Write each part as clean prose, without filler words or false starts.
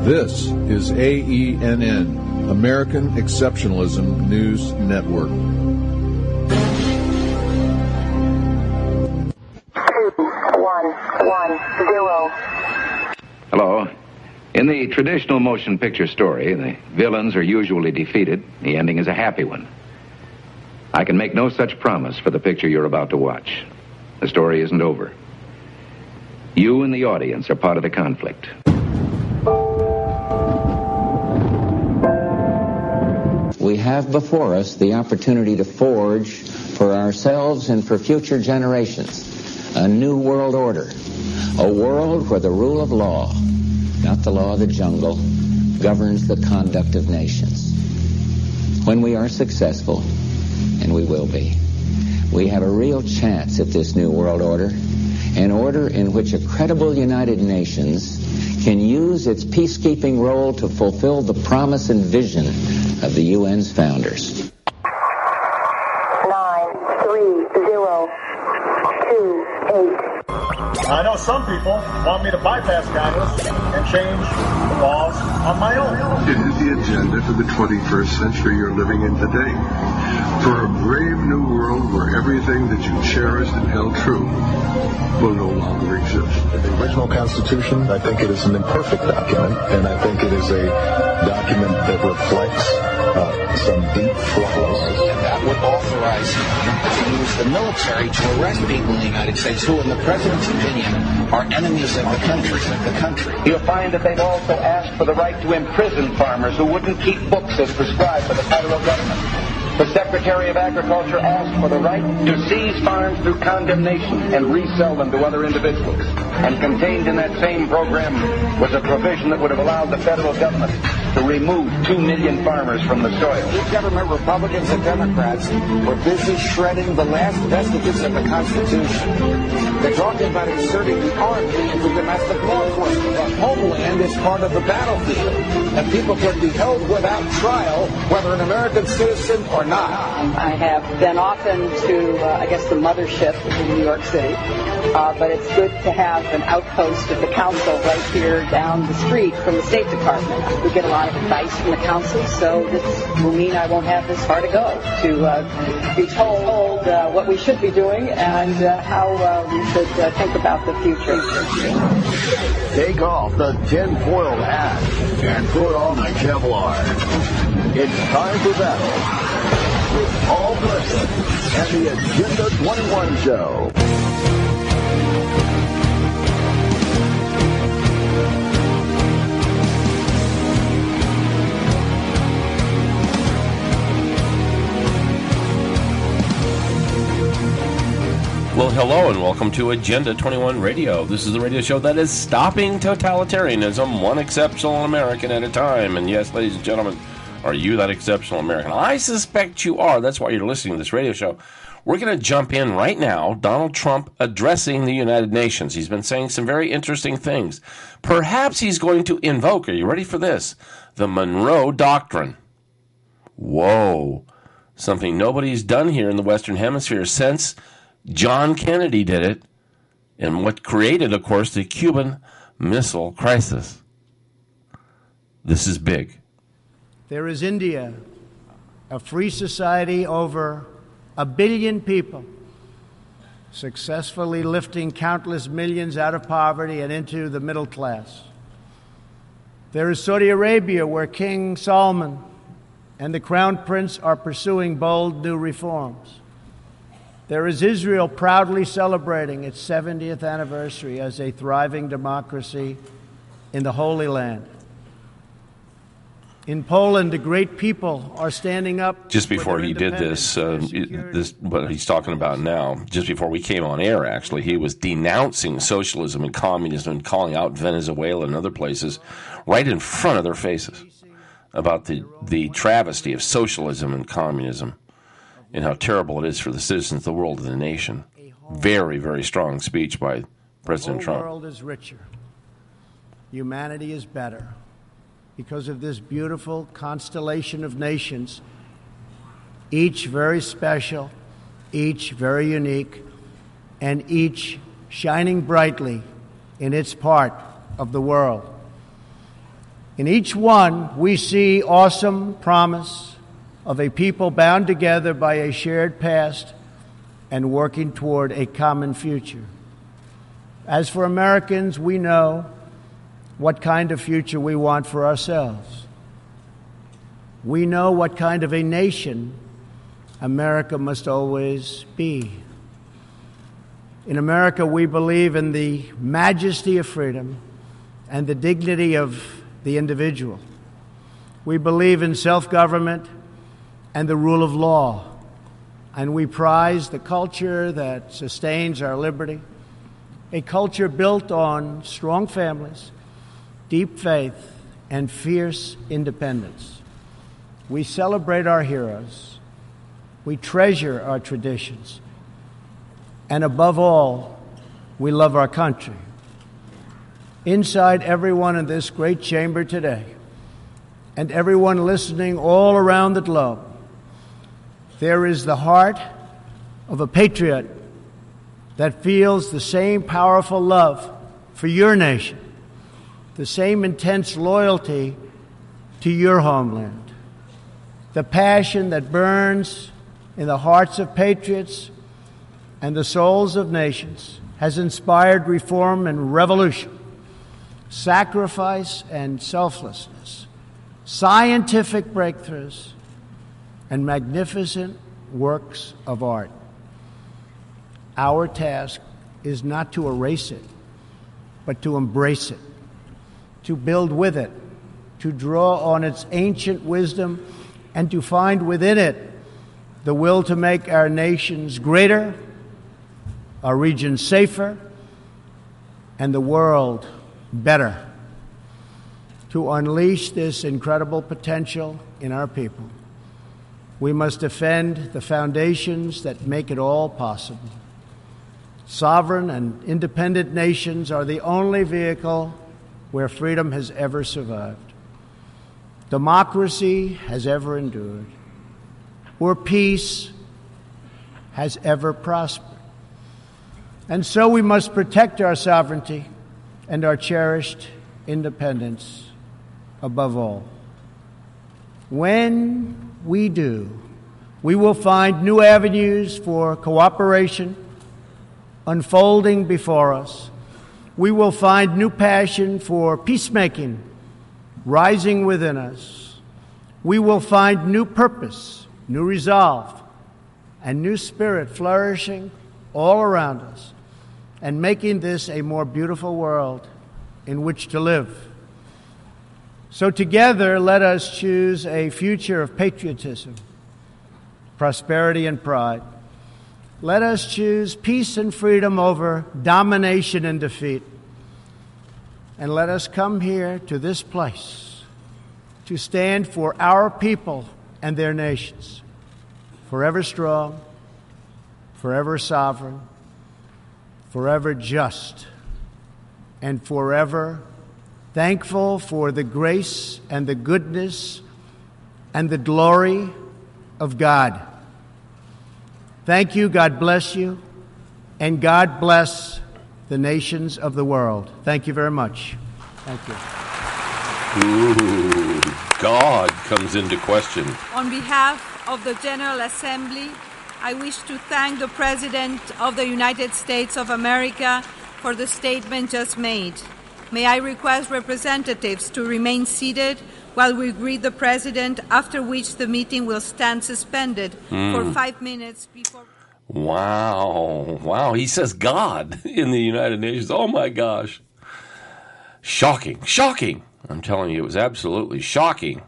This is AENN, American Exceptionalism News Network. 2110. Hello. In the traditional motion picture story, the villains are usually defeated. The ending is a happy one. I can make no such promise for the picture you're about to watch. The story isn't over. You and the audience are part of the conflict. We have before us the opportunity to forge for ourselves and for future generations a new world order, a world where the rule of law, not the law of the jungle, governs the conduct of nations. When we are successful, and we will be, we have a real chance at this new world order, an order in which a credible United Nations can use its peacekeeping role to fulfill the promise and vision of the UN's founders. 93028. I know some people want me to bypass Congress and change the laws on my own. It is the agenda for the 21st century you're living in today. For a brave new world where everything that you cherished and held true will no longer exist. The original Constitution, I think it is an imperfect document, and I think it is a document that reflects some deep flaws. And that would authorize him to use the military to arrest people in the United States who, in the president's opinion, are enemies of the country. You'll find that they've also asked for the right to imprison farmers who wouldn't keep books as prescribed by the federal government. The Secretary of Agriculture asked for the right to seize farms through condemnation and resell them to other individuals. And contained in that same program was a provision that would have allowed the federal government to remove 2 million farmers from the soil. Big government Republicans and Democrats were busy shredding the last vestiges of the Constitution. They're talking about inserting the Army into domestic law enforcement. The homeland is part of the battlefield, and people can be held without trial, whether an American citizen or not. I have been often to, the mothership in New York City, but it's good to have an outpost of the council right here down the street from the State Department. We get a lot of advice from the council, so this will mean I won't have this far to go to be told what we should be doing and how we should think about the future. Take off the tin-foiled hat and put on the Kevlar. It's time for battle with Paul Preston and the Agenda 21 Show. Well, hello and welcome to Agenda 21 Radio. This is the radio show that is stopping totalitarianism one exceptional American at a time. And yes, ladies and gentlemen, are you that exceptional American? I suspect you are. That's why you're listening to this radio show. We're going to jump in right now. Donald Trump addressing the United Nations. He's been saying some very interesting things. Perhaps he's going to invoke, are you ready for this? The Monroe Doctrine. Whoa. Something nobody's done here in the Western Hemisphere since John Kennedy did it, and what created, of course, the Cuban Missile Crisis. This is big. There is India, a free society, over 1 billion people, successfully lifting countless millions out of poverty and into the middle class. There is Saudi Arabia, where King Salman and the Crown Prince are pursuing bold new reforms. There is Israel, proudly celebrating its 70th anniversary as a thriving democracy in the Holy Land. In Poland, the great people are standing up. Just before he did this, what he's talking about now, just before we came on air, actually, he was denouncing socialism and communism and calling out Venezuela and other places right in front of their faces about the travesty of socialism and communism and how terrible it is for the citizens of the world and the nation. Very, very strong speech by President Trump. The world is richer. Humanity is better. Because of this beautiful constellation of nations, each very special, each very unique, and each shining brightly in its part of the world. In each one, we see awesome promise of a people bound together by a shared past and working toward a common future. As for Americans, we know what kind of future we want for ourselves. We know what kind of a nation America must always be. In America, we believe in the majesty of freedom and the dignity of the individual. We believe in self-government and the rule of law, and we prize the culture that sustains our liberty, a culture built on strong families, deep faith, and fierce independence. We celebrate our heroes. We treasure our traditions. And above all, we love our country. Inside everyone in this great chamber today, and everyone listening all around the globe, there is the heart of a patriot that feels the same powerful love for your nation, the same intense loyalty to your homeland, the passion that burns in the hearts of patriots and the souls of nations has inspired reform and revolution, sacrifice and selflessness, scientific breakthroughs, and magnificent works of art. Our task is not to erase it, but to embrace it, to build with it, to draw on its ancient wisdom, and to find within it the will to make our nations greater, our region safer, and the world better. To unleash this incredible potential in our people, we must defend the foundations that make it all possible. Sovereign and independent nations are the only vehicle where freedom has ever survived, democracy has ever endured, where peace has ever prospered. And so we must protect our sovereignty and our cherished independence above all. When we do, we will find new avenues for cooperation unfolding before us. We will find new passion for peacemaking rising within us. We will find new purpose, new resolve, and new spirit flourishing all around us and making this a more beautiful world in which to live. So together, let us choose a future of patriotism, prosperity, and pride. Let us choose peace and freedom over domination and defeat. And let us come here to this place to stand for our people and their nations, forever strong, forever sovereign, forever just, and forever thankful for the grace and the goodness and the glory of God. Thank you, God bless you, and God bless the nations of the world. Thank you very much. Thank you. Ooh, God comes into question. On behalf of the General Assembly, I wish to thank the President of the United States of America for the statement just made. May I request representatives to remain seated while we greet the President, after which the meeting will stand suspended for 5 minutes before... Wow. He says God in the United Nations. Oh, my gosh. Shocking. I'm telling you, it was absolutely shocking.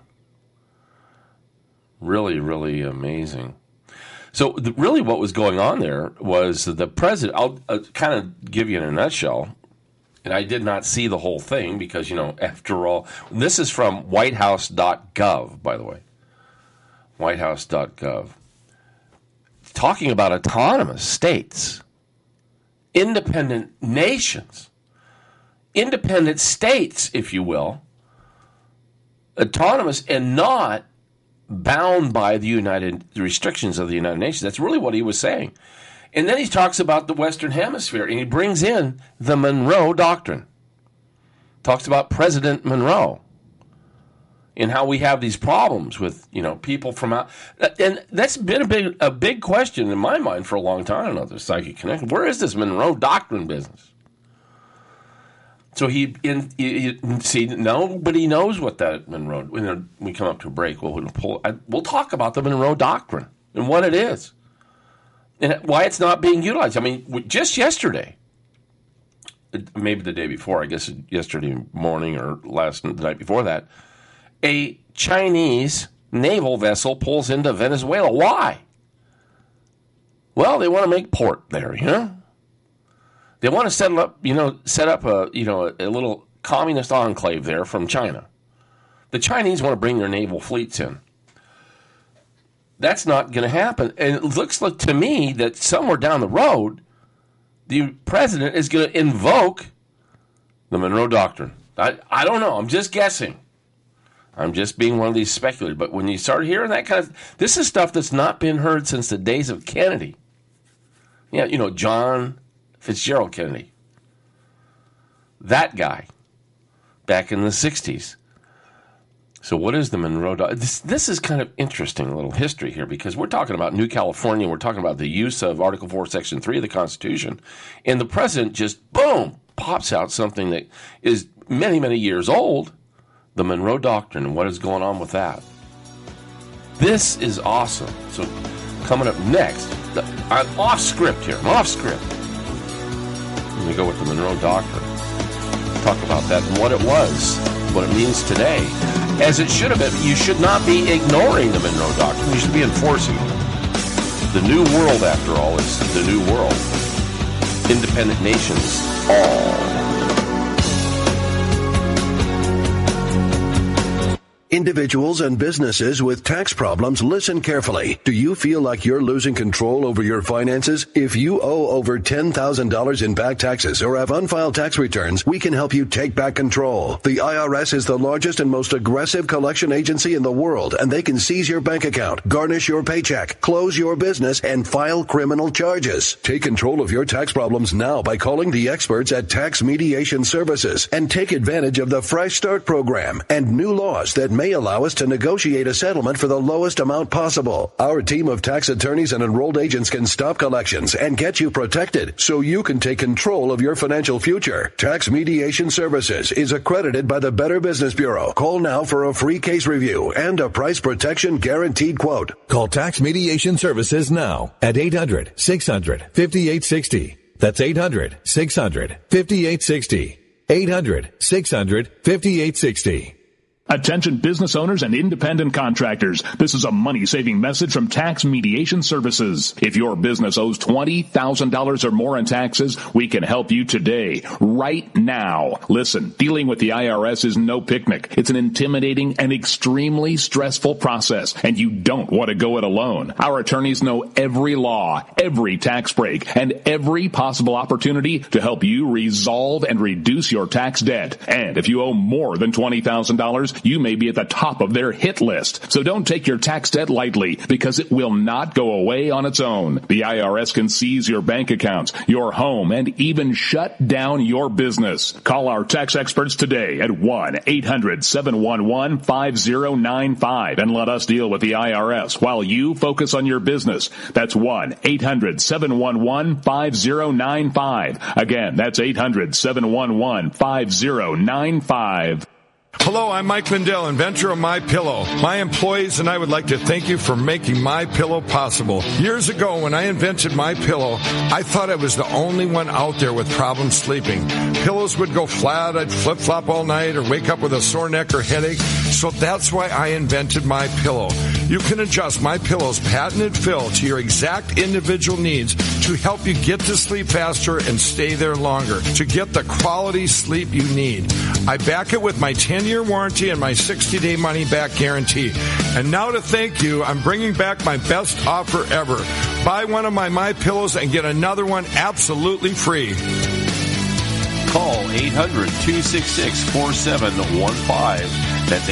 Really, really amazing. So really what was going on there was the president, I'll kind of give you in a nutshell, and I did not see the whole thing because, after all, this is from whitehouse.gov, by the way, whitehouse.gov, talking about autonomous states, independent nations, independent states, if you will, autonomous and not bound by the restrictions of the United Nations. That's really what he was saying. And then he talks about the Western Hemisphere, and he brings in the Monroe Doctrine. Talks about President Monroe. in how we have these problems with, people from out. And that's been a big question in my mind for a long time on the Psychic Connection. Where is this Monroe Doctrine business? So nobody knows what that Monroe. When we come up to a break, we'll talk about the Monroe Doctrine and what it is, and why it's not being utilized. I mean, just yesterday, maybe the day before, I guess yesterday morning or the night before that, a Chinese naval vessel pulls into Venezuela. Why? Well, they want to make port there, They want to set up a little communist enclave there from China. The Chinese want to bring their naval fleets in. That's not going to happen. And it looks like to me that somewhere down the road, the president is going to invoke the Monroe Doctrine. I don't know. I'm just guessing. I'm just being one of these speculators. But when you start hearing that kind of... This is stuff that's not been heard since the days of Kennedy. Yeah, John Fitzgerald Kennedy. That guy. Back in the 60s. So what is the Monroe Doctrine? This is kind of interesting, a little history here, because we're talking about New California. We're talking about the use of Article 4, Section 3 of the Constitution. And the president just, boom, pops out something that is many, many years old, the Monroe Doctrine, and what is going on with that. This is awesome. So coming up next, I'm off script here. I'm off script. Let me go with the Monroe Doctrine. Talk about that and what it was, what it means today. As it should have been. You should not be ignoring the Monroe Doctrine. You should be enforcing it. The new world, after all, is the new world. Independent nations, all. Individuals and businesses with tax problems, listen carefully. Do you feel like you're losing control over your finances? If you owe over $10,000 in back taxes or have unfiled tax returns, we can help you take back control. The IRS is the largest and most aggressive collection agency in the world, and they can seize your bank account, garnish your paycheck, close your business, and file criminal charges. Take control of your tax problems now by calling the experts at Tax Mediation Services and take advantage of the Fresh Start program and new laws that may allow us to negotiate a settlement for the lowest amount possible. Our team of tax attorneys and enrolled agents can stop collections and get you protected so you can take control of your financial future. Tax Mediation Services is accredited by the Better Business Bureau. Call now for a free case review and a price protection guaranteed quote. Call Tax Mediation Services now at 800-600-5860. That's 800-600-5860. 800-600-5860. Attention business owners and independent contractors. This is a money-saving message from Tax Mediation Services. If your business owes $20,000 or more in taxes, we can help you today, right now. Listen, dealing with the IRS is no picnic. It's an intimidating and extremely stressful process, and you don't want to go it alone. Our attorneys know every law, every tax break, and every possible opportunity to help you resolve and reduce your tax debt. And if you owe more than $20,000, you may be at the top of their hit list. So don't take your tax debt lightly, because it will not go away on its own. The IRS can seize your bank accounts, your home, and even shut down your business. Call our tax experts today at 1-800-711-5095 and let us deal with the IRS while you focus on your business. That's 1-800-711-5095. Again, that's 800-711-5095. Hello, I'm Mike Lindell, inventor of MyPillow. My employees and I would like to thank you for making MyPillow possible. Years ago, when I invented MyPillow, I thought I was the only one out there with problems sleeping. Pillows would go flat, I'd flip-flop all night, or wake up with a sore neck or headache. So that's why I invented MyPillow. You can adjust MyPillow's patented fill to your exact individual needs to help you get to sleep faster and stay there longer, to get the quality sleep you need. I back it with my 10-year warranty and my 60-day money-back guarantee. And now to thank you, I'm bringing back my best offer ever. Buy one of my MyPillows and get another one absolutely free. Call 800-266-4715. That's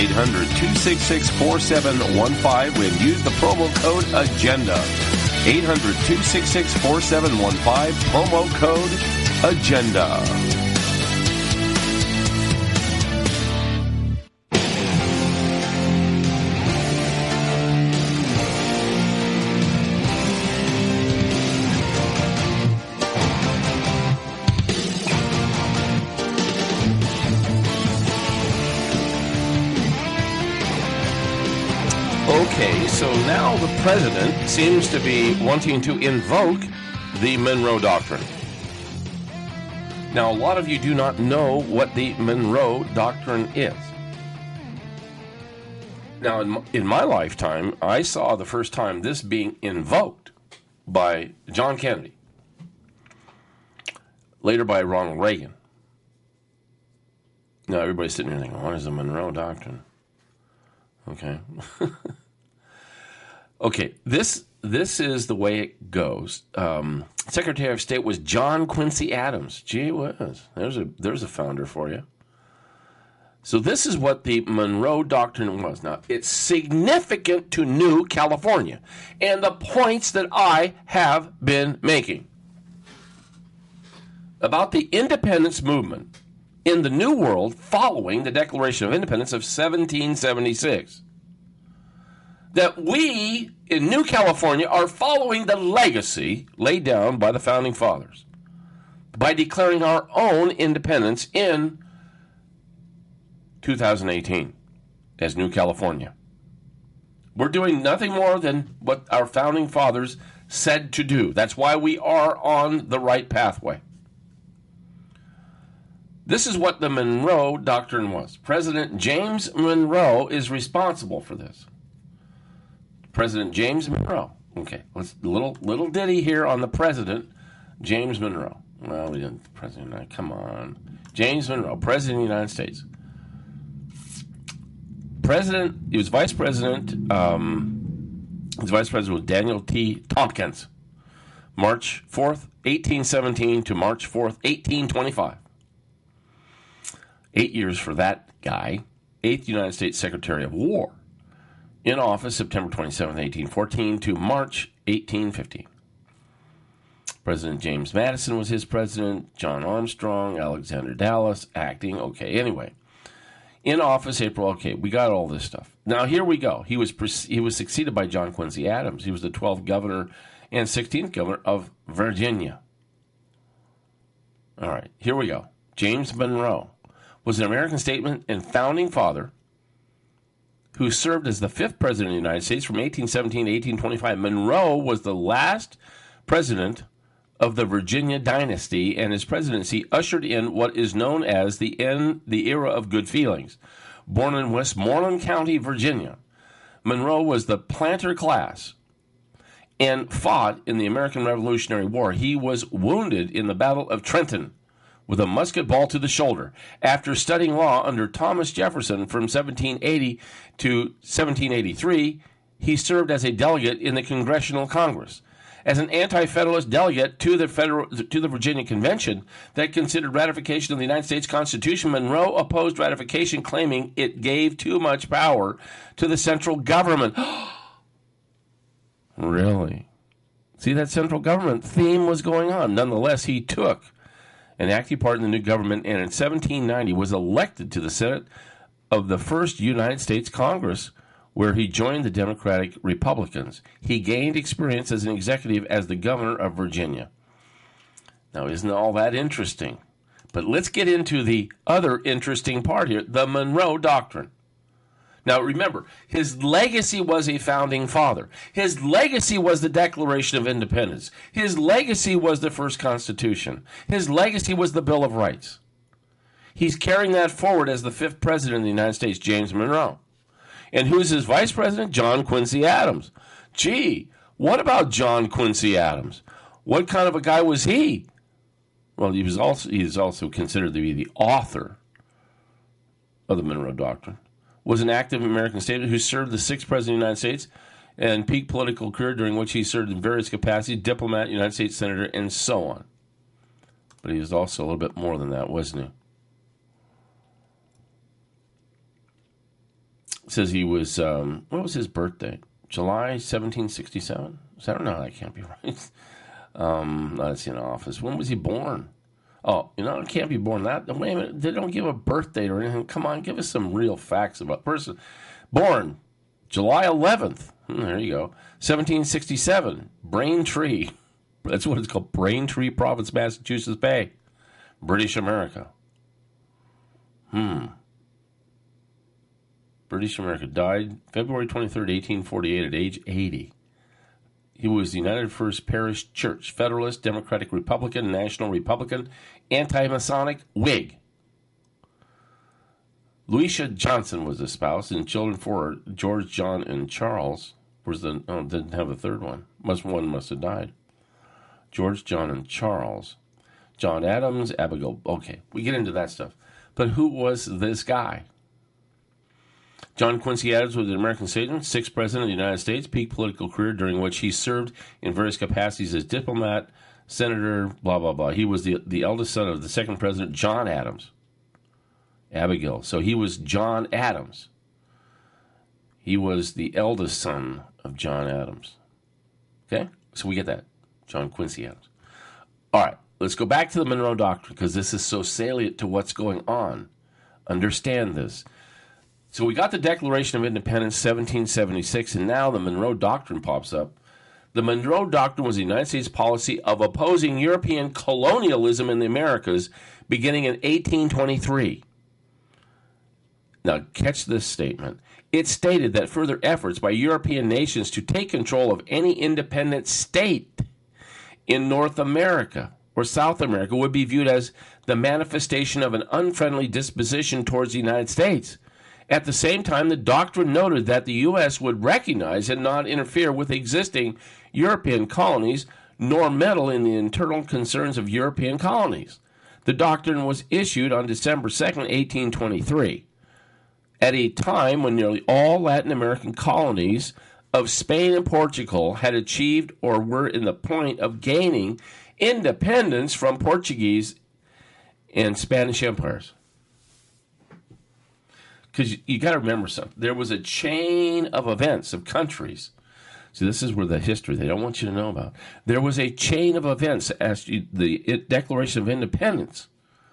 800-266-4715 and use the promo code AGENDA. 800-266-4715, promo code AGENDA. Okay, so now the president seems to be wanting to invoke the Monroe Doctrine. Now, a lot of you do not know what the Monroe Doctrine is. Now, in my lifetime, I saw the first time this being invoked by John Kennedy, later by Ronald Reagan. Now, everybody's sitting there thinking, what is the Monroe Doctrine? Okay. Okay, this is the way it goes. Secretary of State was John Quincy Adams. Gee whiz, there's a founder for you. So this is what the Monroe Doctrine was. Now, it's significant to New California and the points that I have been making about the independence movement in the New World following the Declaration of Independence of 1776. That we in New California are following the legacy laid down by the Founding Fathers by declaring our own independence in 2018 as New California. We're doing nothing more than what our Founding Fathers said to do. That's why we are on the right pathway. This is what the Monroe Doctrine was. President James Monroe is responsible for this. President James Monroe. Okay, let's little ditty here on the President James Monroe. Well, we didn't. President, come on. James Monroe, President of the United States. He was Vice President. His Vice President was Daniel T. Tompkins. March 4th, 1817 to March 4th, 1825. 8 years for that guy. 8th United States Secretary of War. In office September 27, 1814 to March 1815. President James Madison was his president. John Armstrong, Alexander Dallas, acting. Okay, anyway. In office April. Okay, we got all this stuff. Now here we go. He was succeeded by John Quincy Adams. He was the 12th governor and 16th governor of Virginia. All right, here we go. James Monroe was an American statesman and founding father who served as the 5th president of the United States from 1817 to 1825. Monroe was the last president of the Virginia dynasty, and his presidency ushered in what is known as the era of good feelings. Born in Westmoreland County, Virginia, Monroe was the planter class and fought in the American Revolutionary War. He was wounded in the Battle of Trenton with a musket ball to the shoulder. After studying law under Thomas Jefferson from 1780 to 1783, he served as a delegate in the Congressional Congress. As an anti-federalist delegate to the Virginia Convention that considered ratification of the United States Constitution, Monroe opposed ratification, claiming it gave too much power to the central government. Really? See, that central government theme was going on. Nonetheless, he took an active part in the new government, and in 1790 was elected to the Senate of the first United States Congress, where he joined the Democratic Republicans. He gained experience as an executive as the governor of Virginia. Now, isn't all that interesting? But let's get into the other interesting part here, the Monroe Doctrine. Now, remember, his legacy was a founding father. His legacy was the Declaration of Independence. His legacy was the first Constitution. His legacy was the Bill of Rights. He's carrying that forward as the 5th president of the United States, James Monroe. And who's his vice president? John Quincy Adams. Gee, what about John Quincy Adams? What kind of a guy was he? Well, he is also considered to be the author of the Monroe Doctrine. Was an active American statesman who served the 6th president of the United States and peak political career during which he served in various capacities, diplomat, United States senator, and so on. But he was also a little bit more than that, wasn't he? It says he was, what was his birthday? July 1767? No, that can't be right. That's in office. When was he born? Oh, it can't be born that. Wait a minute, they don't give a birth date or anything. Come on, give us some real facts about the person. Born July 11th. There you go. 1767, Braintree. That's what it's called, Braintree Province, Massachusetts Bay, British America. British America, died February 23rd, 1848, at age 80. He was the United First Parish Church, Federalist, Democratic Republican, National Republican, anti-Masonic, Whig. Louisa Johnson was the spouse, and children for George, John, and Charles. Didn't have a third one. One must have died. George, John, and Charles. John Adams, Abigail. Okay, we get into that stuff. But who was this guy? John Quincy Adams was an American statesman, 6th President of the United States, peak political career during which he served in various capacities as diplomat, senator, blah, blah, blah. He was the eldest son of the 2nd President, John Adams. Abigail. So he was John Adams. He was the eldest son of John Adams. Okay? So we get that. John Quincy Adams. All right. Let's go back to the Monroe Doctrine because this is so salient to what's going on. Understand this. So we got the Declaration of Independence, 1776, and now the Monroe Doctrine pops up. The Monroe Doctrine was the United States policy of opposing European colonialism in the Americas beginning in 1823. Now, catch this statement. It stated that further efforts by European nations to take control of any independent state in North America or South America would be viewed as the manifestation of an unfriendly disposition towards the United States. At the same time, the doctrine noted that the U.S. would recognize and not interfere with existing European colonies, nor meddle in the internal concerns of European colonies. The doctrine was issued on December 2nd, 1823, at a time when nearly all Latin American colonies of Spain and Portugal had achieved or were in the point of gaining independence from Portuguese and Spanish empires. Because you got to remember something. There was a chain of events, of countries. See, this is where the history they don't want you to know about. There was a chain of events as the Declaration of Independence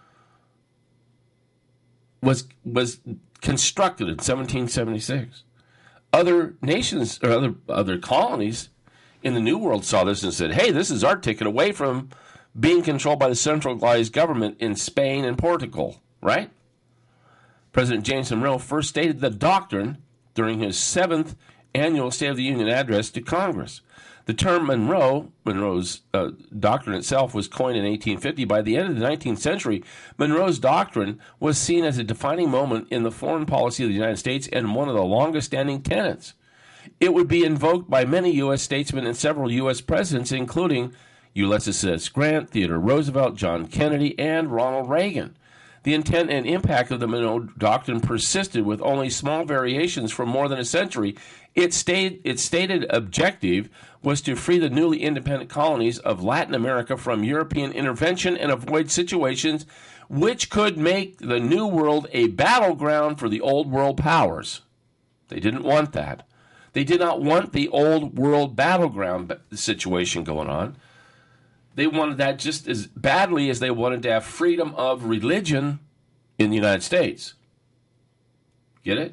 was constructed in 1776. Other nations or other colonies in the New World saw this and said, hey, this is our ticket away from being controlled by the centralized government in Spain and Portugal, right? President James Monroe first stated the doctrine during his 7th annual State of the Union address to Congress. The term Monroe's doctrine itself was coined in 1850. By the end of the 19th century, Monroe's doctrine was seen as a defining moment in the foreign policy of the United States and one of the longest-standing tenets. It would be invoked by many U.S. statesmen and several U.S. presidents, including Ulysses S. Grant, Theodore Roosevelt, John Kennedy, and Ronald Reagan. The intent and impact of the Monroe Doctrine persisted with only small variations for more than a century. Its stated objective was to free the newly independent colonies of Latin America from European intervention and avoid situations which could make the New World a battleground for the Old World powers. They didn't want that. They did not want the Old World battleground situation going on. They wanted that just as badly as they wanted to have freedom of religion in the United States. Get it?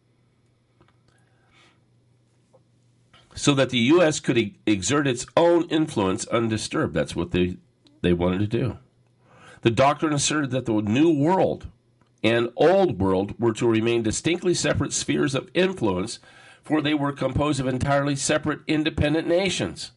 So that the U.S. could exert its own influence undisturbed. That's what they wanted to do. The doctrine asserted that the New World and Old World were to remain distinctly separate spheres of influence, for they were composed of entirely separate independent nations.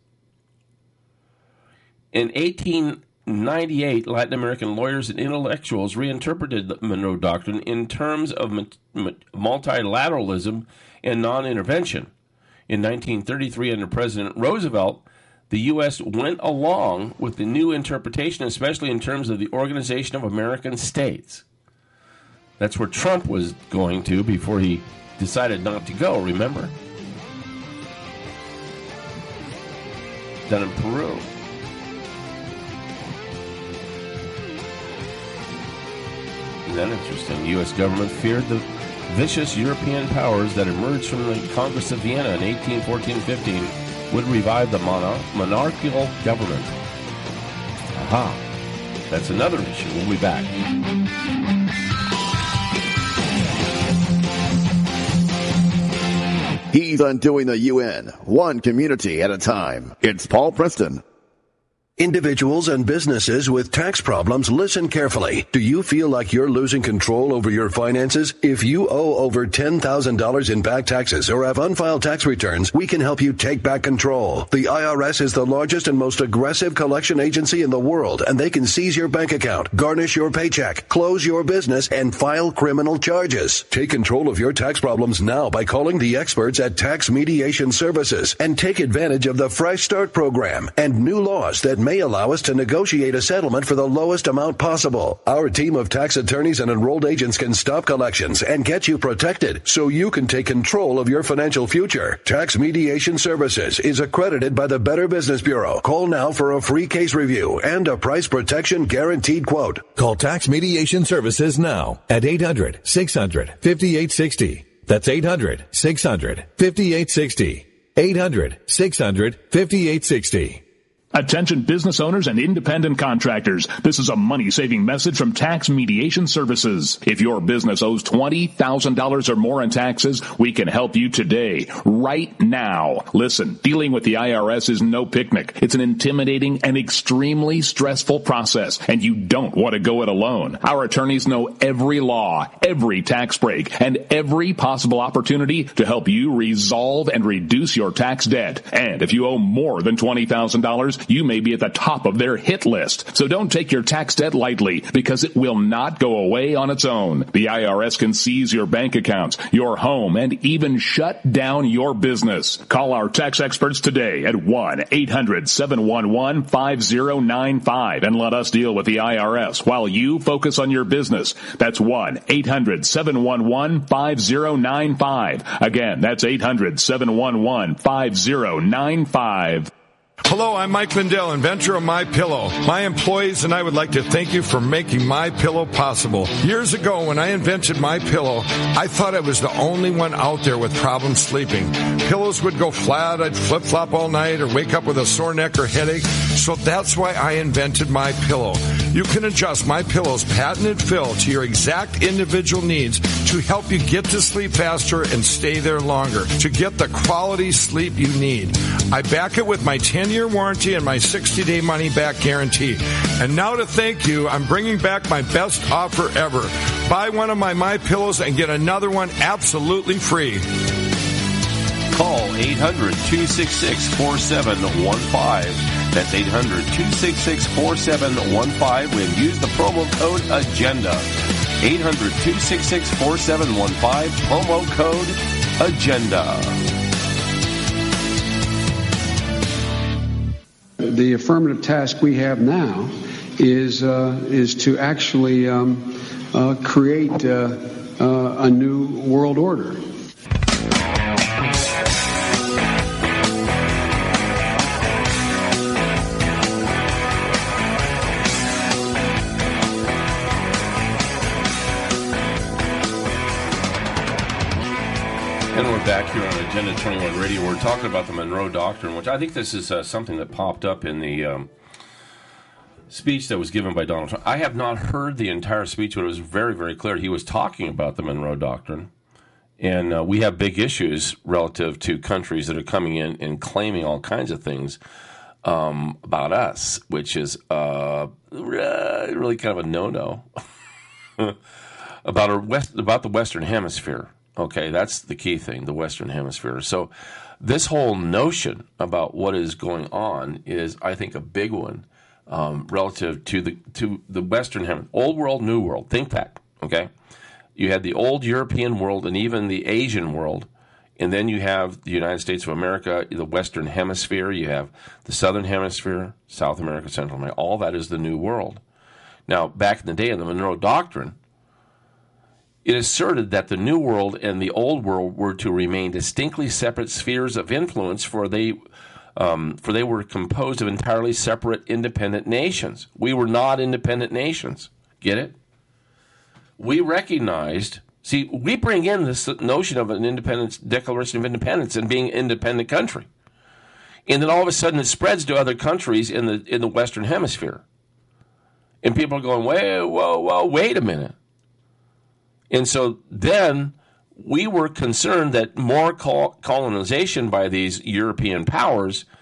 In 1898, Latin American lawyers and intellectuals reinterpreted the Monroe Doctrine in terms of multilateralism and non-intervention. In 1933, under President Roosevelt, the U.S. went along with the new interpretation, especially in terms of the Organization of American States. That's where Trump was going to before he decided not to go, remember? Done in Peru. Isn't that interesting? The U.S. government feared the vicious European powers that emerged from the Congress of Vienna in 1814-15 would revive the monarchical government. Aha. That's another issue. We'll be back. He's undoing the UN, one community at a time. It's Paul Preston. Individuals and businesses with tax problems, listen carefully. Do you feel like you're losing control over your finances? If you owe over $10,000 in back taxes or have unfiled tax returns, we can help you take back control. The IRS is the largest and most aggressive collection agency in the world, and they can seize your bank account, garnish your paycheck, close your business, and file criminal charges. Take control of your tax problems now by calling the experts at Tax Mediation Services and take advantage of the Fresh Start program and new laws that may allow us to negotiate a settlement for the lowest amount possible. Our team of tax attorneys and enrolled agents can stop collections and get you protected so you can take control of your financial future. Tax Mediation Services is accredited by the Better Business Bureau. Call now for a free case review and a price protection guaranteed quote. Call Tax Mediation Services now at 800-600-5860. That's 800-600-5860. 800-600-5860. Attention business owners and independent contractors. This is a money-saving message from Tax Mediation Services. If your business owes $20,000 or more in taxes, we can help you today, right now. Listen, dealing with the IRS is no picnic. It's an intimidating and extremely stressful process, and you don't want to go it alone. Our attorneys know every law, every tax break, and every possible opportunity to help you resolve and reduce your tax debt. And if you owe more than $20,000, you may be at the top of their hit list. So don't take your tax debt lightly, because it will not go away on its own. The IRS can seize your bank accounts, your home, and even shut down your business. Call our tax experts today at 1-800-711-5095 and let us deal with the IRS while you focus on your business. That's 1-800-711-5095. Again, that's 800-711-5095. Hello, I'm Mike Lindell, inventor of MyPillow. My employees and I would like to thank you for making MyPillow possible. Years ago, when I invented MyPillow, I thought I was the only one out there with problems sleeping. Pillows would go flat, I'd flip-flop all night, or wake up with a sore neck or headache. So that's why I invented MyPillow. You can adjust MyPillow's patented fill to your exact individual needs to help you get to sleep faster and stay there longer, to get the quality sleep you need. I back it with my 10-year warranty and my 60-day money-back guarantee. And now to thank you, I'm bringing back my best offer ever. Buy one of my MyPillows and get another one absolutely free. Call 800-266-4715. That's 800-266-4715 and use the promo code AGENDA. 800-266-4715, promo code AGENDA. The affirmative task we have now is to actually create a new world order. And we're back here on Agenda 21 Radio. We're talking about the Monroe Doctrine, which I think this is something that popped up in the speech that was given by Donald Trump. I have not heard the entire speech, but it was very, very clear. He was talking about the Monroe Doctrine. And we have big issues relative to countries that are coming in and claiming all kinds of things about us, which is really kind of a no-no about the Western Hemisphere. Okay, that's the key thing, the Western Hemisphere. So this whole notion about what is going on is, I think, a big one relative to the Western Hemisphere. Old world, new world. Think back, okay? You had the old European world and even the Asian world, and then you have the United States of America, the Western Hemisphere. You have the Southern Hemisphere, South America, Central America. All that is the new world. Now, back in the day in the Monroe Doctrine, it asserted that the New World and the Old World were to remain distinctly separate spheres of influence, for they were composed of entirely separate independent nations. We were not independent nations. Get it? We recognized, we bring in this notion of an independence, Declaration of Independence, and being an independent country. And then all of a sudden it spreads to other countries in the Western Hemisphere. And people are going, wait a minute. And so then we were concerned that more colonization by these European powers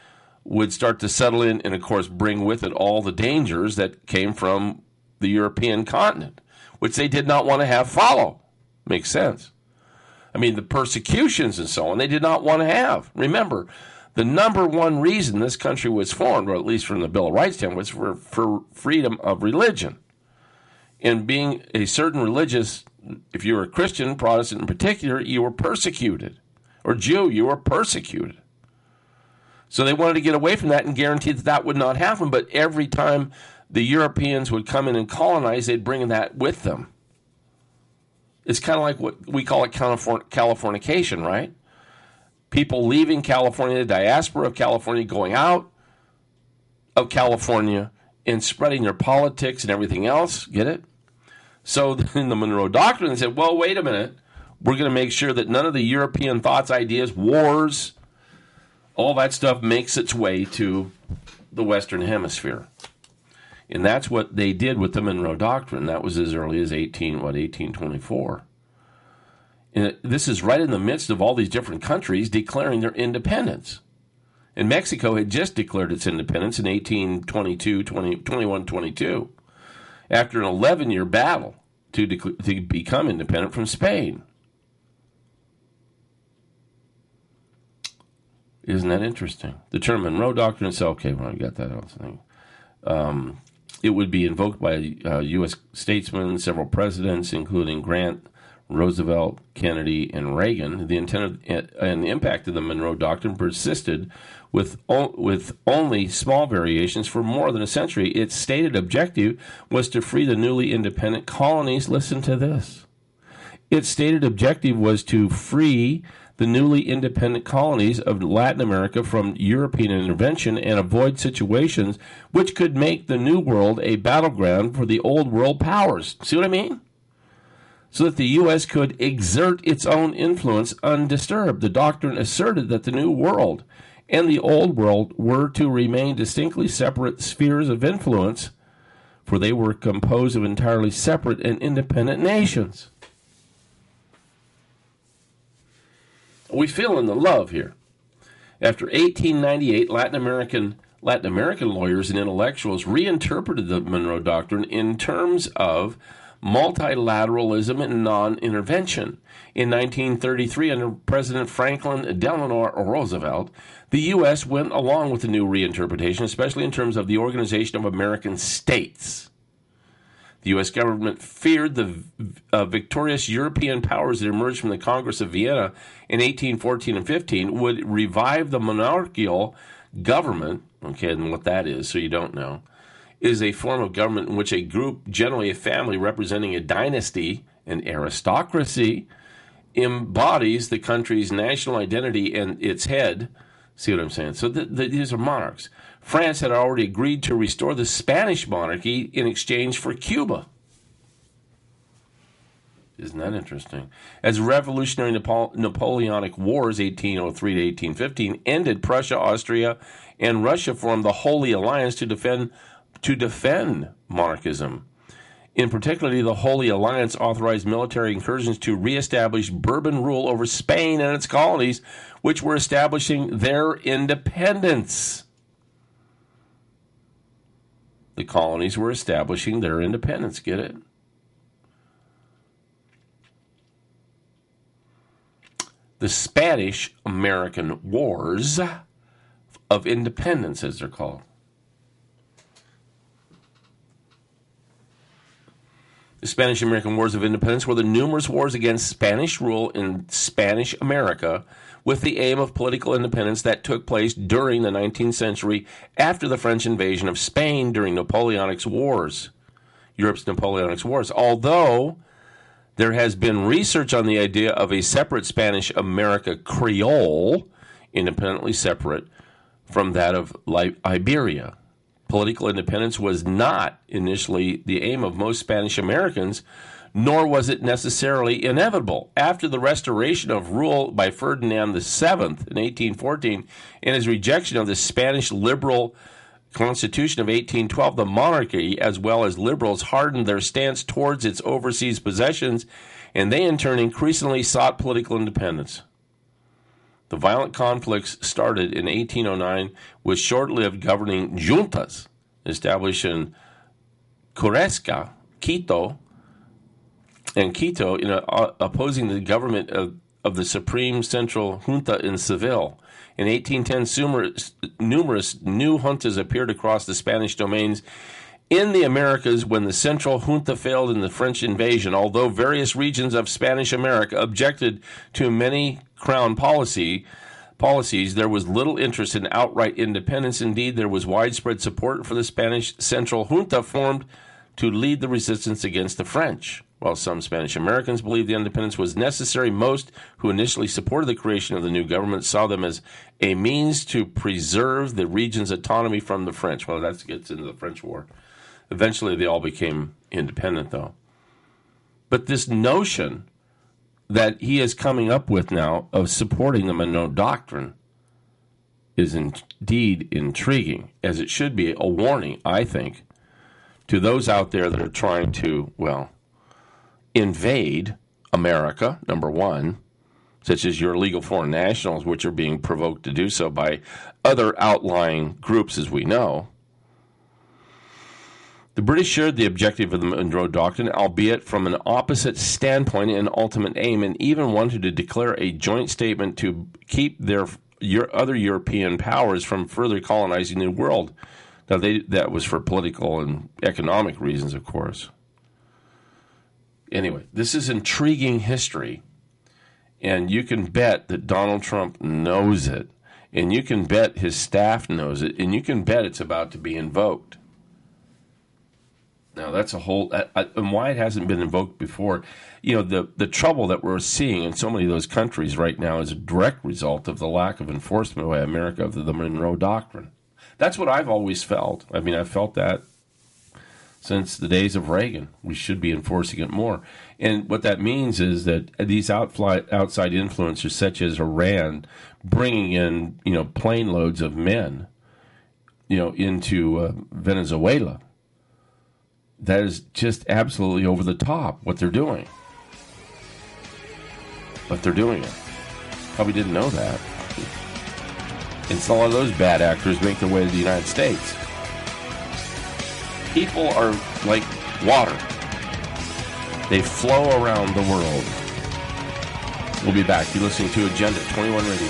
would start to settle in and, of course, bring with it all the dangers that came from the European continent, which they did not want to have follow. Makes sense. I mean, the persecutions and so on, they did not want to have. Remember, the number one reason this country was formed, or at least from the Bill of Rights standpoint, was for freedom of religion. And being a certain religious, if you were a Christian, Protestant in particular, you were persecuted. Or Jew, you were persecuted. So they wanted to get away from that and guarantee that that would not happen. But every time the Europeans would come in and colonize, they'd bring that with them. It's kind of like what we call it Californication, right? People leaving California, the diaspora of California, going out of California and spreading their politics and everything else. Get it? So in the Monroe Doctrine, they said, well, wait a minute. We're going to make sure that none of the European thoughts, ideas, wars, all that stuff makes its way to the Western Hemisphere. And that's what they did with the Monroe Doctrine. That was as early as 1824. And this is right in the midst of all these different countries declaring their independence. And Mexico had just declared its independence in 1822, after an 11-year battle to become independent from Spain. Isn't that interesting? The term Monroe Doctrine itself, okay, well, I got that else thing. It would be invoked by U.S. statesmen, several presidents, including Grant, Roosevelt, Kennedy, and Reagan. The intent and the impact of the Monroe Doctrine persisted with only small variations for more than a century. Its stated objective was to free the newly independent colonies. Listen to this. Its stated objective was to free the newly independent colonies of Latin America from European intervention and avoid situations which could make the New World a battleground for the Old World powers. See what I mean? So that the U.S. could exert its own influence undisturbed. The doctrine asserted that the New World and the Old World were to remain distinctly separate spheres of influence, for they were composed of entirely separate and independent nations. We feel in the love here. After 1898, Latin American lawyers and intellectuals reinterpreted the Monroe Doctrine in terms of multilateralism and non-intervention. In 1933, under President Franklin Delano Roosevelt, the U.S. went along with the new reinterpretation, especially in terms of the Organization of American States. The U.S. government feared the victorious European powers that emerged from the Congress of Vienna in 1814 and 15 would revive the monarchical government. Okay, and what that is, so you don't know, is a form of government in which a group, generally a family representing a dynasty, an aristocracy, embodies the country's national identity and its head. See what I'm saying? So these are monarchs. France had already agreed to restore the Spanish monarchy in exchange for Cuba. Isn't that interesting? As revolutionary Napoleonic Wars, 1803 to 1815, ended, Prussia, Austria, and Russia formed the Holy Alliance to defend monarchism. In particular, the Holy Alliance authorized military incursions to reestablish Bourbon rule over Spain and its colonies, which were establishing their independence. The colonies were establishing their independence. Get it? The Spanish-American Wars of Independence, as they're called. The Spanish-American Wars of Independence were the numerous wars against Spanish rule in Spanish America with the aim of political independence that took place during the 19th century after the French invasion of Spain during Napoleonic Wars, Europe's Napoleonic Wars. Although there has been research on the idea of a separate Spanish America Creole, independently separate from that of Iberia. Political independence was not initially the aim of most Spanish Americans, nor was it necessarily inevitable. After the restoration of rule by Ferdinand VII in 1814 and his rejection of the Spanish liberal Constitution of 1812, the monarchy, as well as liberals, hardened their stance towards its overseas possessions, and they in turn increasingly sought political independence. The violent conflicts started in 1809 with short-lived governing juntas established in Curesca, Quito, opposing the government of the Supreme Central Junta in Seville. In 1810, numerous new juntas appeared across the Spanish domains in the Americas when the Central Junta failed in the French invasion. Although various regions of Spanish America objected to many crown policies, there was little interest in outright independence. Indeed, there was widespread support for the Spanish Central Junta formed to lead the resistance against the French. While some Spanish Americans believed the independence was necessary, most who initially supported the creation of the new government saw them as a means to preserve the region's autonomy from the French. Well, that gets into the French War. Eventually, they all became independent, though. But this notion that he is coming up with now of supporting the Monroe Doctrine is indeed intriguing, as it should be a warning, I think, to those out there that are trying to, invade America, number one, such as your illegal foreign nationals, which are being provoked to do so by other outlying groups, as we know. The British shared the objective of the Monroe Doctrine, albeit from an opposite standpoint and ultimate aim, and even wanted to declare a joint statement to keep their other European powers from further colonizing the world. Now, that was for political and economic reasons, of course. Anyway, this is intriguing history, and you can bet that Donald Trump knows it, and you can bet his staff knows it, and you can bet it's about to be invoked. Now, that's a whole, and why it hasn't been invoked before, the trouble that we're seeing in so many of those countries right now is a direct result of the lack of enforcement by America of the Monroe Doctrine. That's what I've always felt. I mean, I've felt that since the days of Reagan. We should be enforcing it more. And what that means is that these outside influencers, such as Iran, bringing in, plane loads of men, into Venezuela, that is just absolutely over the top, what they're doing. But they're doing it. Probably didn't know that. And so a lot of those bad actors make their way to the United States. People are like water. They flow around the world. We'll be back. You're listening to Agenda 21 Radio.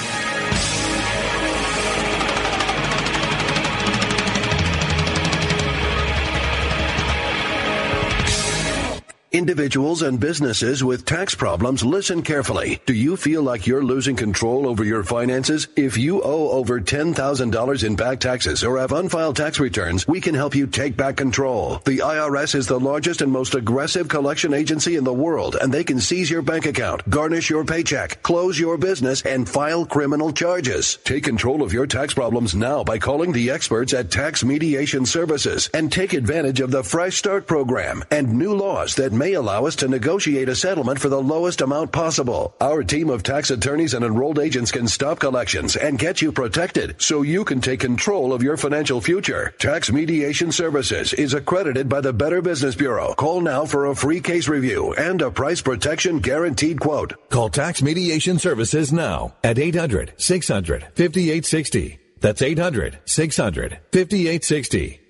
Individuals and businesses with tax problems, listen carefully. Do you feel like you're losing control over your finances? If you owe over $10,000 in back taxes or have unfiled tax returns, we can help you take back control. The IRS is the largest and most aggressive collection agency in the world, and they can seize your bank account, garnish your paycheck, close your business, and file criminal charges. Take control of your tax problems now by calling the experts at Tax Mediation Services and take advantage of the Fresh Start program and new laws that may allow us to negotiate a settlement for the lowest amount possible. Our team of tax attorneys and enrolled agents can stop collections and get you protected so you can take control of your financial future. Tax Mediation Services is accredited by the Better Business Bureau. Call now for a free case review and a price protection guaranteed quote. Call Tax Mediation Services now at 800-600-5860. That's 800-600-5860.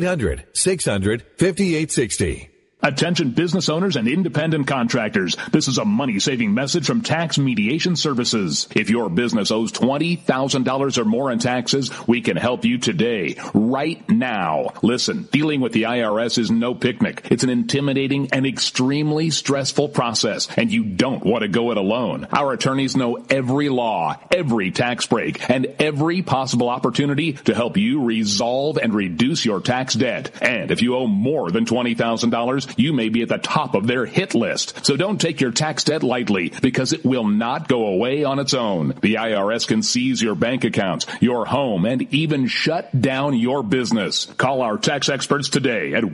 800-600-5860. Attention business owners and independent contractors. This is a money-saving message from Tax Mediation Services. If your business owes $20,000 or more in taxes, we can help you today, right now. Listen, dealing with the IRS is no picnic. It's an intimidating and extremely stressful process, and you don't want to go it alone. Our attorneys know every law, every tax break, and every possible opportunity to help you resolve and reduce your tax debt. And if you owe more than $20,000, you may be at the top of their hit list. So don't take your tax debt lightly, because it will not go away on its own. The IRS can seize your bank accounts, your home, and even shut down your business. Call our tax experts today at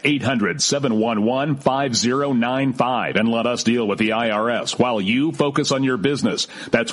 1-800-711-5095 and let us deal with the IRS while you focus on your business. That's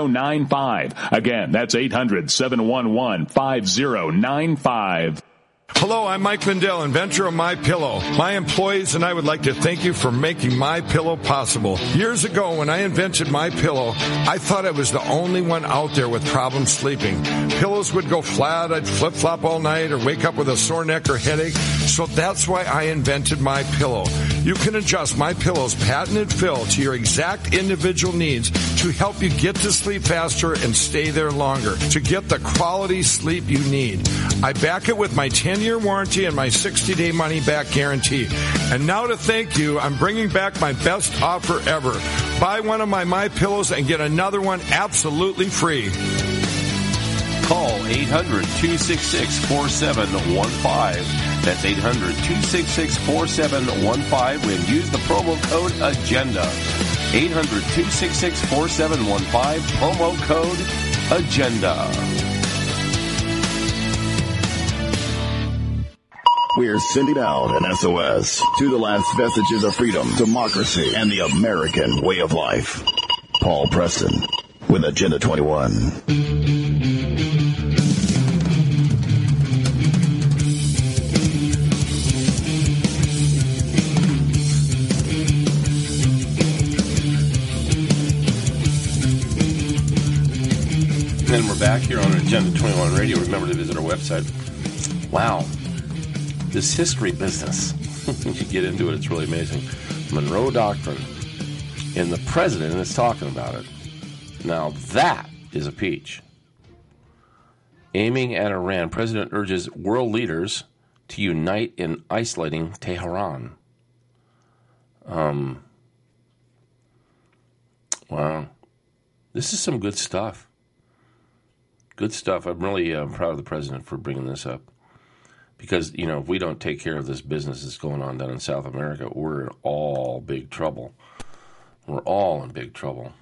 1-800-711-5095. Again, that's 800-711-5095. Hello, I'm Mike Lindell, inventor of MyPillow. My employees and I would like to thank you for making MyPillow possible. Years ago, when I invented MyPillow, I thought I was the only one out there with problems sleeping. Pillows would go flat, I'd flip-flop all night, or wake up with a sore neck or headache. So that's why I invented MyPillow. You can adjust MyPillow's patented fill to your exact individual needs to help you get to sleep faster and stay there longer, to get the quality sleep you need. I back it with my 10-year warranty and my 60-day money-back guarantee. And now to thank you, I'm bringing back my best offer ever. Buy one of my MyPillows and get another one absolutely free. Call 800-266-4715. That's 800-266-4715 and use the promo code AGENDA. 800-266-4715, promo code AGENDA. We're sending out an SOS to the last vestiges of freedom, democracy, and the American way of life. Paul Preston with Agenda 21. And we're back here on Agenda 21 Radio. Remember to visit our website. Wow. This history business. You get into it, it's really amazing. Monroe Doctrine. And the president is talking about it. Now that is a peach. Aiming at Iran, president urges world leaders to unite in isolating Tehran. Wow. This is some good stuff. Good stuff. I'm really proud of the president for bringing this up. Because, you know, if we don't take care of this business that's going on down in South America, we're in all big trouble. We're all in big trouble.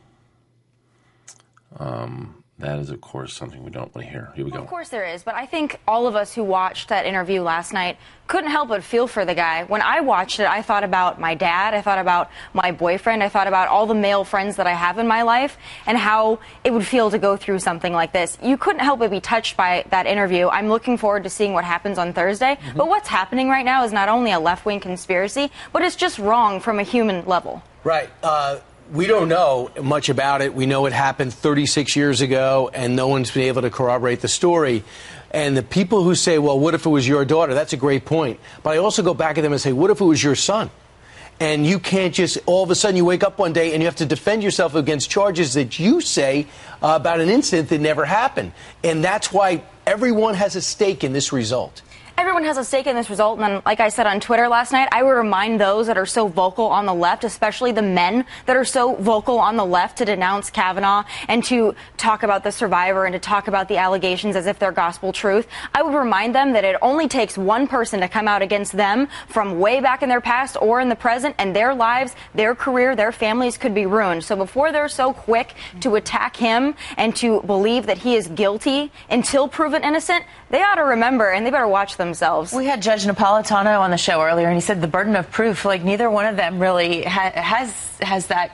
That is, of course, something we don't want to hear. Here we go. Of course there is, but I think all of us who watched that interview last night couldn't help but feel for the guy. When I watched it, I thought about my dad, I thought about my boyfriend, I thought about all the male friends that I have in my life and how it would feel to go through something like this. You couldn't help but be touched by that interview. I'm looking forward to seeing what happens on Thursday, but what's happening right now is not only a left-wing conspiracy, but it's just wrong from a human level. Right. We don't know much about it. We know it happened 36 years ago, and no one's been able to corroborate the story. And the people who say, well, what if it was your daughter? That's a great point. But I also go back at them and say, what if it was your son? And you can't just, all of a sudden, you wake up one day and you have to defend yourself against charges that you say about an incident that never happened. And that's why everyone has a stake in this result. Everyone has a stake in this result, and like I said on Twitter last night, I would remind those that are so vocal on the left, especially the men that are so vocal on the left to denounce Kavanaugh and to talk about the survivor and to talk about the allegations as if they're gospel truth. I would remind them that it only takes one person to come out against them from way back in their past or in the present, and their lives, their career, their families could be ruined. So before they're so quick to attack him and to believe that he is guilty until proven innocent, they ought to remember, and they better watch themselves. We had Judge Napolitano on the show earlier, and he said the burden of proof, like neither one of them really has that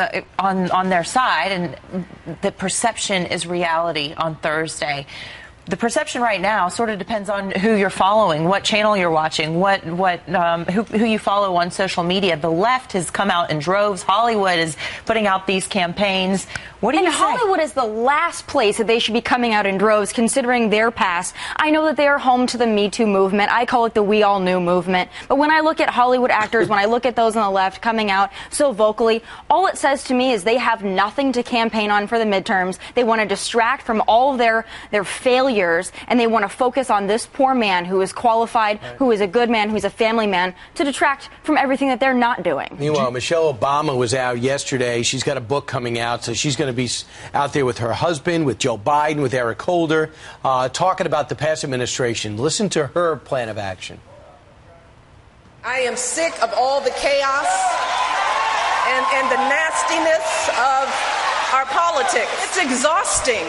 on their side, and the perception is reality on Thursday. The perception right now sort of depends on who you're following, what channel you're watching, who you follow on social media. The left has come out in droves. Hollywood is putting out these campaigns. What do you say? Hollywood is the last place that they should be coming out in droves, considering their past. I know that they are home to the Me Too movement. I call it the We All Knew movement. But when I look at Hollywood actors, when I look at those on the left coming out so vocally, all it says to me is they have nothing to campaign on for the midterms. They want to distract from all of their failures, and they want to focus on this poor man who is qualified, who is a good man, who's a family man, to detract from everything that they're not doing. Meanwhile, Michelle Obama was out yesterday. She's got a book coming out, so she's going to be out there with her husband, with Joe Biden, with Eric Holder, talking about the past administration. Listen to her plan of action. I am sick of all the chaos and the nastiness of our politics. It's exhausting.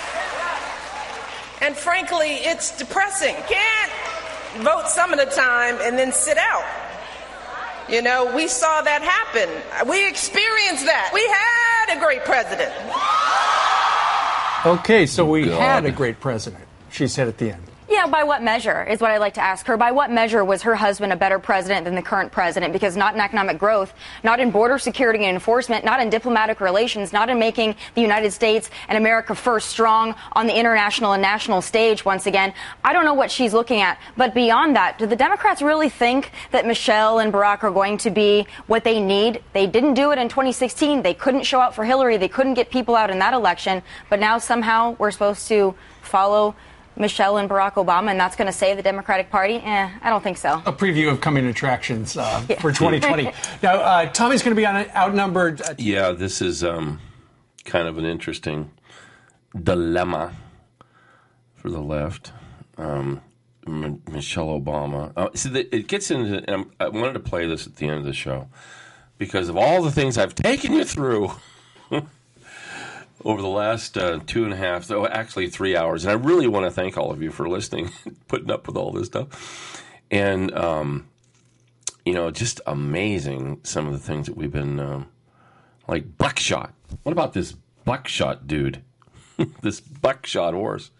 And frankly, it's depressing. Can't vote some of the time and then sit out. You know, we saw that happen. We experienced that. We had a great president. Okay, so we had a great president, she said at the end. Yeah, out by what measure is what I'd like to ask her. By what measure was her husband a better president than the current president? Because not in economic growth, not in border security and enforcement, not in diplomatic relations, not in making the United States and America first strong on the international and national stage once again. I don't know what she's looking at. But beyond that, do the Democrats really think that Michelle and Barack are going to be what they need? They didn't do it in 2016. They couldn't show out for Hillary. They couldn't get people out in that election. But now somehow we're supposed to follow Michelle and Barack Obama, and that's going to save the Democratic Party? I don't think so. A preview of coming attractions for 2020. Now, Tommy's going to be outnumbered. Yeah, this is kind of an interesting dilemma for the left. Michelle Obama. See, it gets into. I wanted to play this at the end of the show because of all the things I've taken you through over the last 2.5, 3 hours. And I really want to thank all of you for listening, putting up with all this stuff. And, just amazing some of the things that we've been, like buckshot. What about this buckshot dude? This buckshot horse.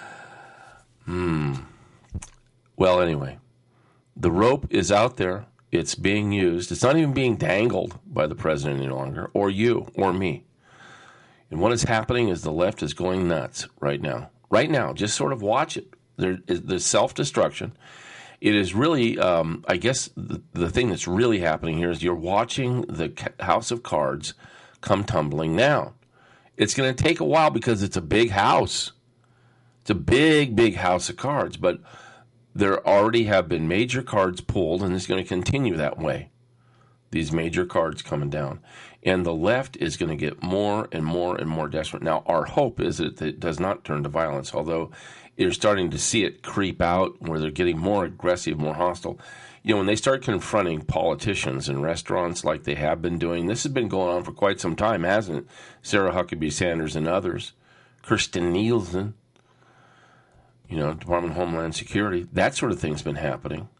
Well, anyway, the rope is out there. It's being used. It's not even being dangled by the president any longer, or you, or me. And what is happening is the left is going nuts right now. Right now, just sort of watch it. There's self-destruction. It is really, I guess, the thing that's really happening here is you're watching the house of cards come tumbling down. It's going to take a while because it's a big house. It's a big, big house of cards. But there already have been major cards pulled, and it's going to continue that way. These major cards coming down. And the left is going to get more and more and more desperate. Now, our hope is that it does not turn to violence, although you're starting to see it creep out where they're getting more aggressive, more hostile. When they start confronting politicians in restaurants like they have been doing, this has been going on for quite some time, hasn't it? Sarah Huckabee Sanders and others, Kirstjen Nielsen, Department of Homeland Security, that sort of thing's been happening.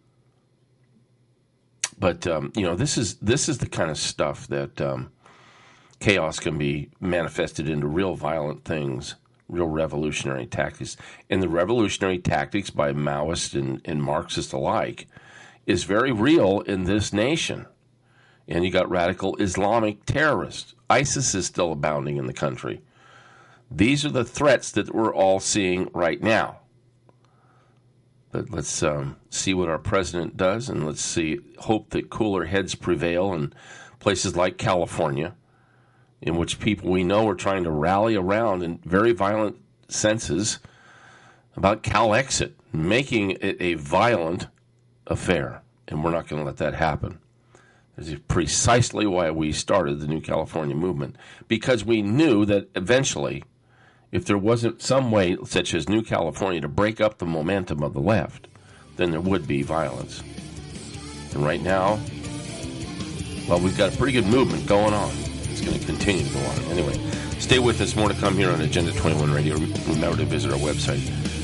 But, this is the kind of stuff that chaos can be manifested into real violent things, real revolutionary tactics. And the revolutionary tactics by Maoists and Marxists alike is very real in this nation. And you got radical Islamic terrorists. ISIS is still abounding in the country. These are the threats that we're all seeing right now. But let's see what our president does, and let's hope that cooler heads prevail in places like California, in which people we know are trying to rally around in very violent senses about Calexit, making it a violent affair. And we're not going to let that happen. This is precisely why we started the New California movement, because we knew that eventually, if there wasn't some way, such as New California, to break up the momentum of the left, then there would be violence. And right now, well, we've got a pretty good movement going on. It's going to continue to go on. Anyway, stay with us. More to come here on Agenda 21 Radio. Remember to visit our website,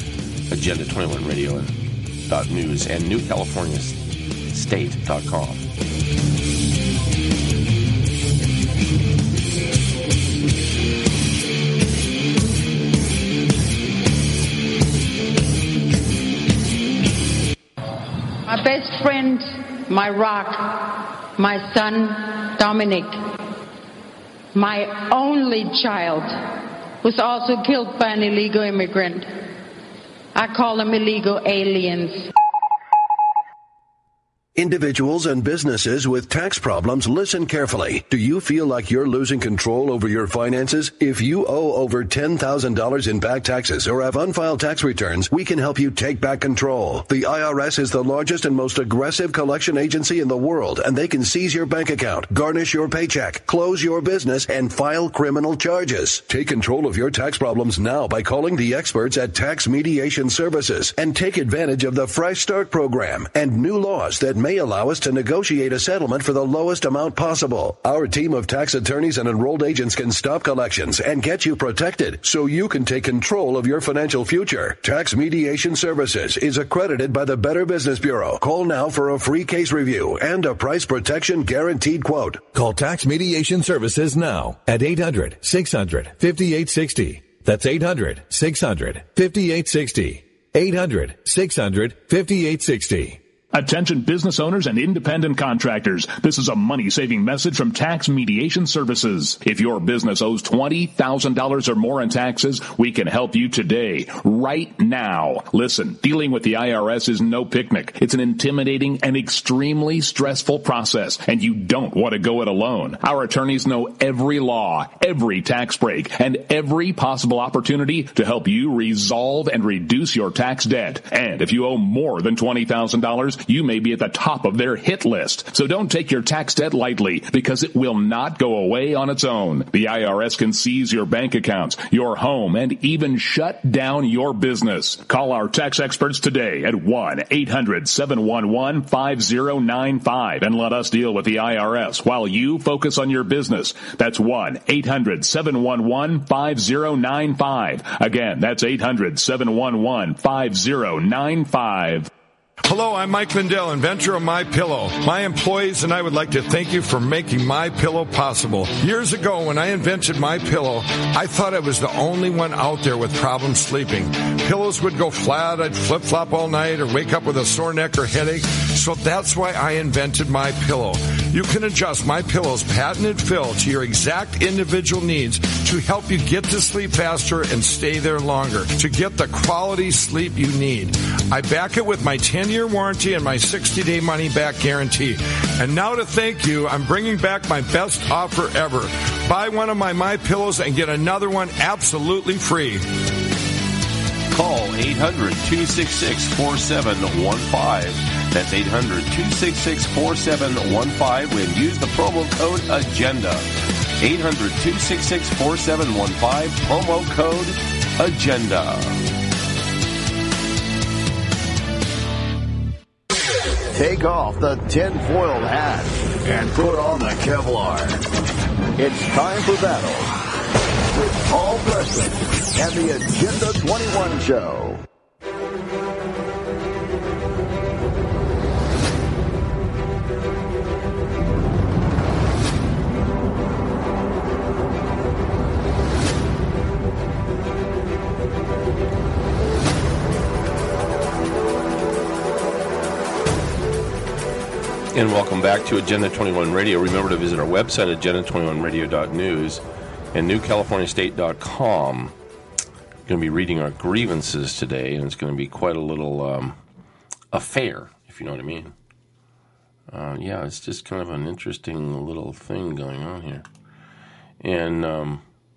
agenda21radio.news and newcaliforniastate.com. My best friend, my rock, my son, Dominic, my only child, was also killed by an illegal immigrant. I call them illegal aliens. Individuals and businesses with tax problems, listen carefully. Do you feel like you're losing control over your finances? If you owe over $10,000 in back taxes or have unfiled tax returns, we can help you take back control. The IRS is the largest and most aggressive collection agency in the world, and they can seize your bank account, garnish your paycheck, close your business, and file criminal charges. Take control of your tax problems now by calling the experts at Tax Mediation Services and take advantage of the Fresh Start program and new laws that may allow us to negotiate a settlement for the lowest amount possible. Our team of tax attorneys and enrolled agents can stop collections and get you protected so you can take control of your financial future. Tax Mediation Services is accredited by the Better Business Bureau. Call now for a free case review and a price protection guaranteed quote. Call Tax Mediation Services now at 800-600-5860. That's 800-600-5860. 800-600-5860. Attention business owners and independent contractors. This is a money-saving message from Tax Mediation Services. If your business owes $20,000 or more in taxes, we can help you today, right now. Listen, dealing with the IRS is no picnic. It's an intimidating and extremely stressful process, and you don't want to go it alone. Our attorneys know every law, every tax break, and every possible opportunity to help you resolve and reduce your tax debt. And if you owe more than $20,000, you may be at the top of their hit list. So don't take your tax debt lightly, because it will not go away on its own. The IRS can seize your bank accounts, your home, and even shut down your business. Call our tax experts today at 1-800-711-5095 and let us deal with the IRS while you focus on your business. That's 1-800-711-5095. Again, that's 800-711-5095. Hello, I'm Mike Lindell, inventor of MyPillow. My employees and I would like to thank you for making MyPillow possible. Years ago, when I invented MyPillow, I thought I was the only one out there with problems sleeping. Pillows would go flat, I'd flip-flop all night, or wake up with a sore neck or headache. So that's why I invented MyPillow. You can adjust MyPillow's patented fill to your exact individual needs to help you get to sleep faster and stay there longer, to get the quality sleep you need. I back it with my 10-year warranty and my 60-day money-back guarantee. And now to thank you, I'm bringing back my best offer ever. Buy one of my MyPillows and get another one absolutely free. Call 800-266-4715. That's 800-266-4715 and use the promo code AGENDA. 800-266-4715, promo code AGENDA. Take off the tin-foil hat and put on the Kevlar. It's time for battle with Paul Preston and the Agenda 21 Show. And welcome back to Agenda 21 Radio. Remember to visit our website, agenda21radio.news and newcaliforniastate.com. We're going to be reading our grievances today, and it's going to be quite a little affair, if you know what I mean. Yeah, it's just kind of an interesting little thing going on here. And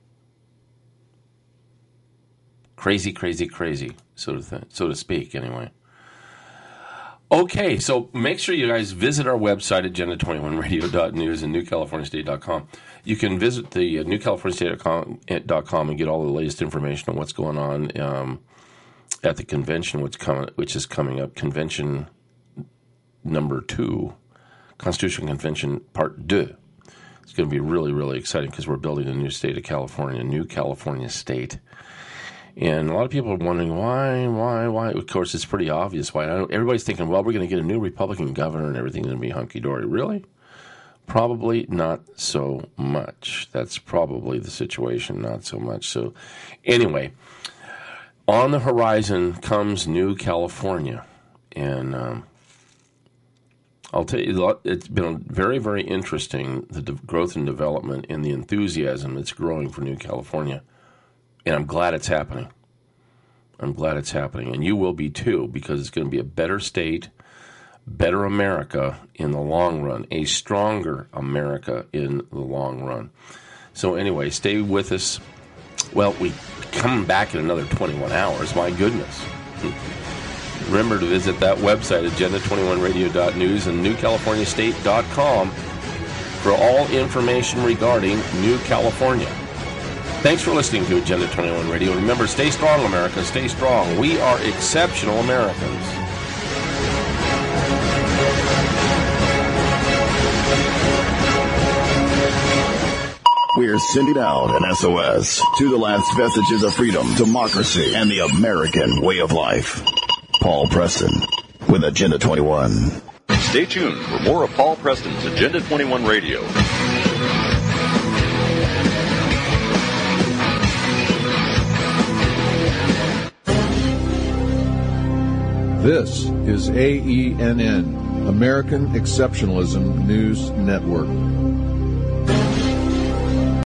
crazy, so to speak, anyway. Okay, so make sure you guys visit our website, agenda21radio.news and newcaliforniastate.com. You can visit the newcaliforniastate.com and get all the latest information on what's going on at the convention, which is coming up, Convention number 2, Constitutional Convention Part 2. It's going to be really, really exciting because we're building a new state of California, a new California state. And a lot of people are wondering why. Of course, it's pretty obvious why. Everybody's thinking, well, we're going to get a new Republican governor and everything's going to be hunky-dory. Really? Probably not so much. That's probably the situation, not so much. So anyway, on the horizon comes New California. And I'll tell you, it's been very, very interesting, the growth and development and the enthusiasm that's growing for New California. And I'm glad it's happening. And you will be too, because it's going to be a better state, better America in the long run, a stronger America in the long run. So anyway, stay with us. Well, we come back in another 21 hours. My goodness. Remember to visit that website, agenda21radio.news and newcaliforniastate.com for all information regarding New California. Thanks for listening to Agenda 21 Radio. Remember, stay strong, America. Stay strong. We are exceptional Americans. We are sending out an SOS to the last vestiges of freedom, democracy, and the American way of life. Paul Preston with Agenda 21. Stay tuned for more of Paul Preston's Agenda 21 Radio. This is AENN, American Exceptionalism News Network.